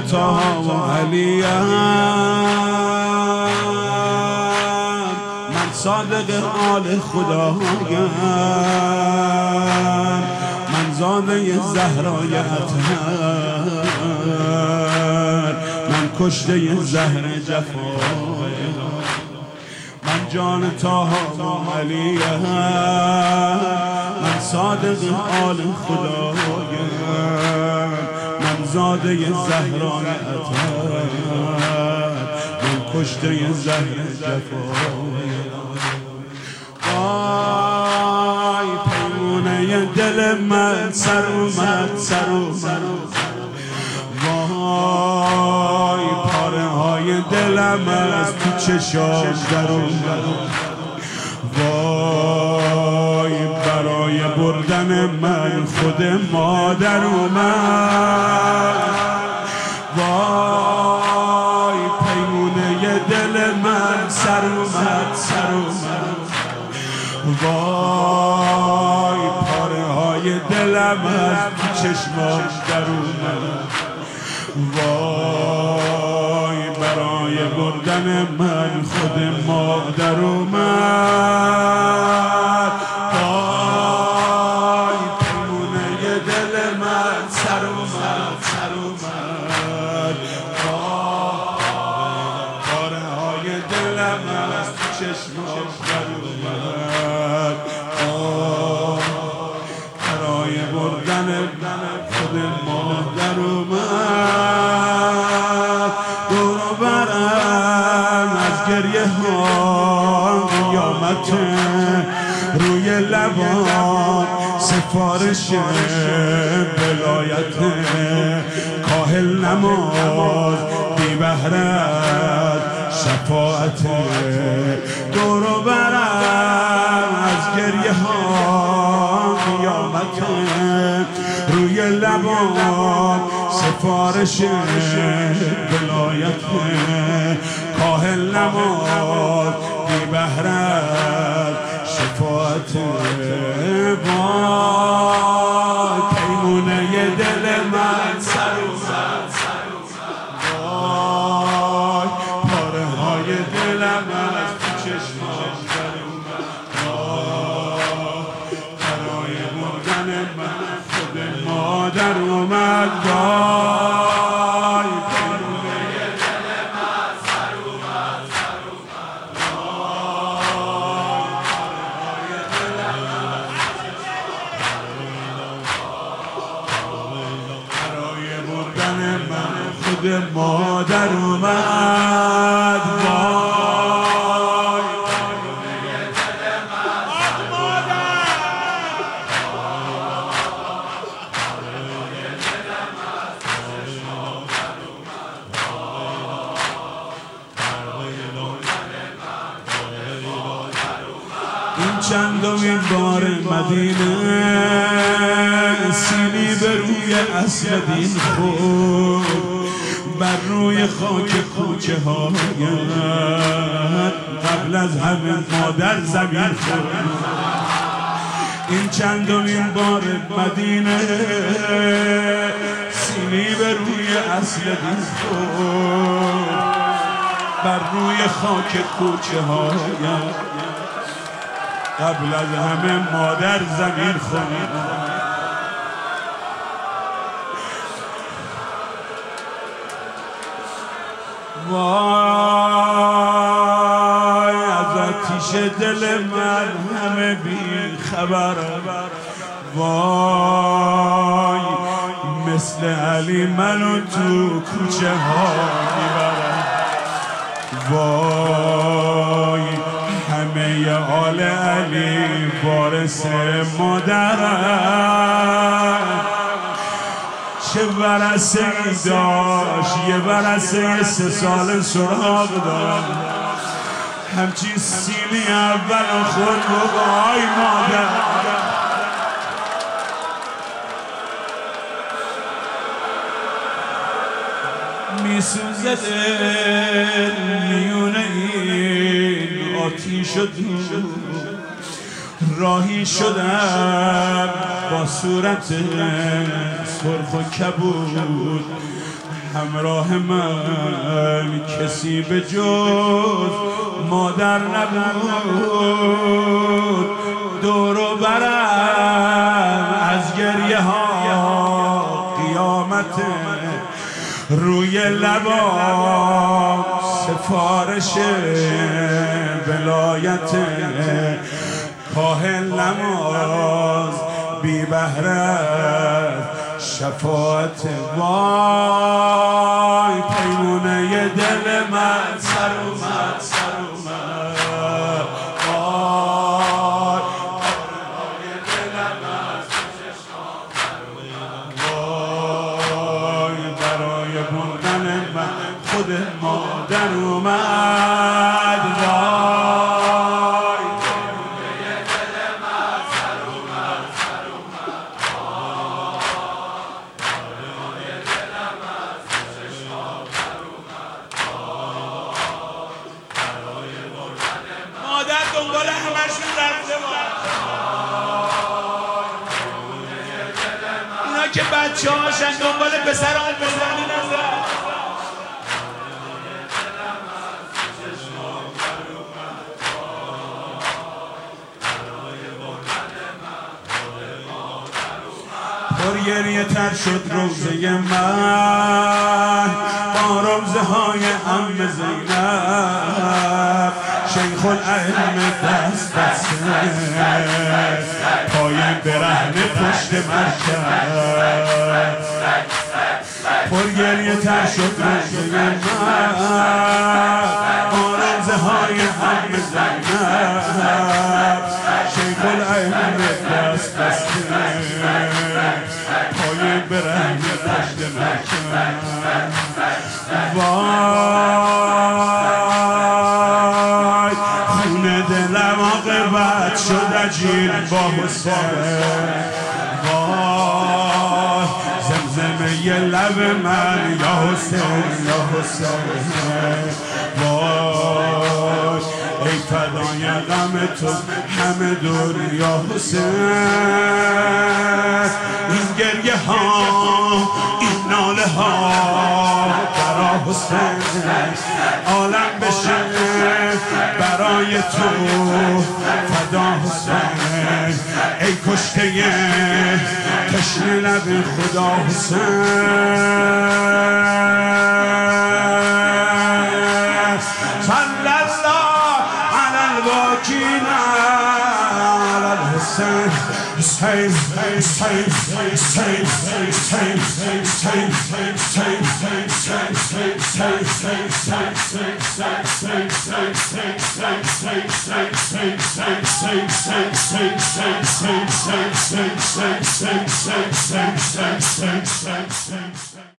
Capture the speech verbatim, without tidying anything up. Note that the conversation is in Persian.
طه و علیم، من صادق آل خدایم، من زاده زهرای اطهر، من کشته زهر جفای، من جان طه و علیم، من صادق آل خدایم، من زاده زهرای اطهر، من کشته زهر جفای. وای پیمونه دل من سر اومد سر اومد، وای پاره های دلم از تو چشام در اومد، وای برای بردن من خود مادر اومد، وای پیمونه دل من سر اومد سر اومد، وای پاره های دلم از چشمام در اومد، وای برای بردن من خود مادر اومد، وای پیمونه دل من سر اومد سر اومد، وای پاره های دلم از چشمام در اومد، برای بردن خود مادر اومد. دور و برم از گریه ها قیامت، روی لبان سفارش ولایت، کاهل نماز بی بهرت شفاعت. دور و برم از گریه ها قیامت، روی لبان سفارش ولایت، کاهل نماز بی بهرت شفاعت. وای پیمونه دل من سر اومد، وای پاره های دلم از تو چشمام در اومد، وای برای بردن من خود مادر اومد، وای پیمونه دل من سر اومد سر اومد، وای پاره های دلم برای بردن من خود مادر اومد، وای پیمونه دل من سر این چندمین بار مدینه، سینی به روی اصل دین خود، بر روی خاک کوچه هایت، قبل از همه مادر زمین خود. این چندمین بار مدینه، سینی به روی اصل دین خود، بر روی خاک کوچه هایت، قبل از همه مادر زمین خود. وای از آتیش دل من همه بی خبر، وای مثل علی منو تو کوچه ها میبرم، وای همه آل علی وارث مادرم. چه ورثه ای داشت، یه ورثه سه سال سراغ داشت، همچین سینی اول خود بای مادر. میسوزه دل میونه این آتیش و دود، راهی شدم با صورت سرخ و کبود، همراه من کسی به جز مادر نبود. دور و برم از گریه ها قیامت، روی لبا سفارش ولایت، کاهل نماز بی بهره شفاعت. وای پیمونه دل من سر اومد سر اومد، وای پرهای دلم از چشمام سر اومد، وای برای بردن من خود مادر اومد، وای پیمونه دل من سر اومد سر اومد، برای دلم از چشمام سر اومد، برای بردن من مادر دنبال همشون رفته باید. اینا که بچه هاشن دنبال پسر آن پسرانی نزد. پر گریه تر شد روزه من با روزه های عم زینب، شیخ الائمه دست بسته پای برهنه پشت مرکز. پر گریه تر شد روزه من با روزه های عم زینب، شیخ الائمه دست بسته پای برهنه پشت مرکز. وای خون دلم عاقبت شد عجین با حسین، وای زمزمه یه لب من یا حسین یا حسین، وای ای فدای غم تو همه دور یا حسین. این گریه ها این ناله ها برا حسین، عالم بشه برای تو فدا حسین. ای کشته تشنه لب خدا حسین. صلی الله علی الواکین علی الحسین. Hussein, Hussein, Hussein, Hussein, Hussein, Hussein, Hussein, Hussein, Hussein, Hussein, Hussein,